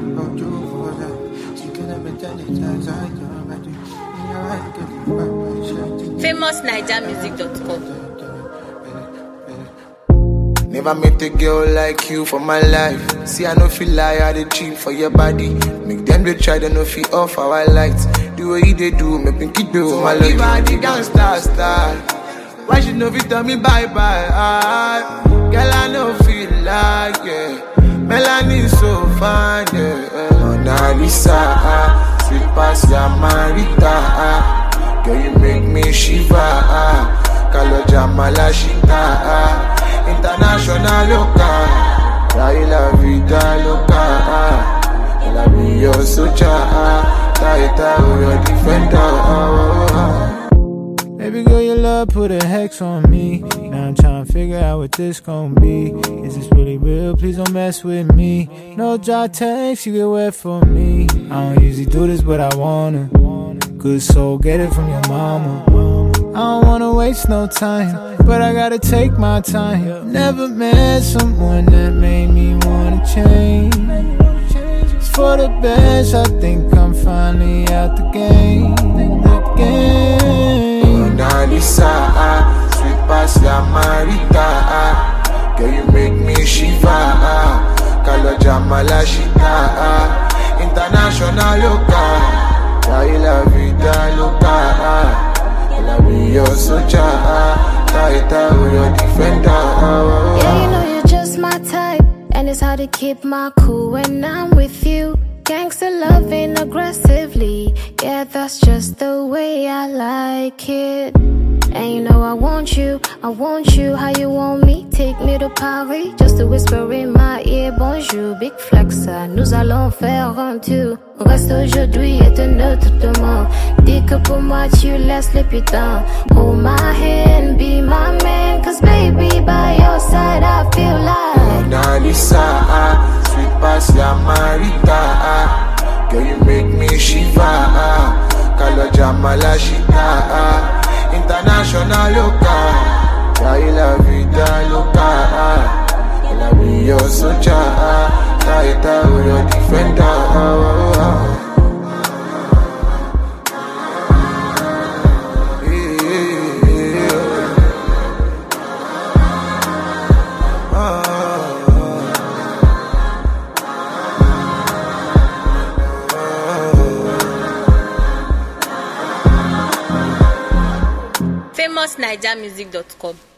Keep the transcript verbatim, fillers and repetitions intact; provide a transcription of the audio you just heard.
famous naija music dot com. Never met a girl like you for my life. See, I no feel lie, I dey cheap for your body. Make them they try, they no feel off our lights. The way they do, make me keep you. So my love, body gangsta style. Why she no fit tell me bye bye? Ah, girl, I no feel like yeah. Melanie so fine, yeah. Mona Lisa, ah, sweet past ya Marita, ah. Girl, you make me shiver, ah. Kaloja Malashita, ah. International local, I love vida local, ah. I be your soldier, ah. Tighter, your defender, ah. Baby girl, your love put a hex on me. Now I'm trying to figure out what this gon' be. Is this really real? Please don't mess with me. No dry text, you get wet for me. I don't usually do this, but I wanna. Good soul, get it from your mama. I don't wanna waste no time, but I gotta take my time. Never met someone that made me wanna change. It's for the best, I think I'm finally out the game. The game. Mona Lisa, ah, sweet past ya Marita, ah. Girl, you make me shiver, ah. Kaloja Malashita, ah. International local, I love vida local, ah. I be your soldier, ah. Tighter, your defender, ah. Yeah, you know you're just my type, and it's hard to keep my cool when I'm with you. Gangsta loving aggressively, yeah, that's just the way I like it. And you know I want you, I want you, how you want me? Take me to Paris, just to whisper in my ear, bonjour, big flexer, nous allons faire un tour. Reste aujourd'hui et demain tout demain. Dis que pour moi tu laisses les putains. Hold my hand, be my man, cause baby by your side I feel like Mona Lisa, ah, sweet past ya Marita, ah. Girl, you make me shiver, ah. Kaloja Malashita, ah. International local, I love vida local, ah. I be your soldier, ah. Tighter, your defender, ah. famous naija music dot com.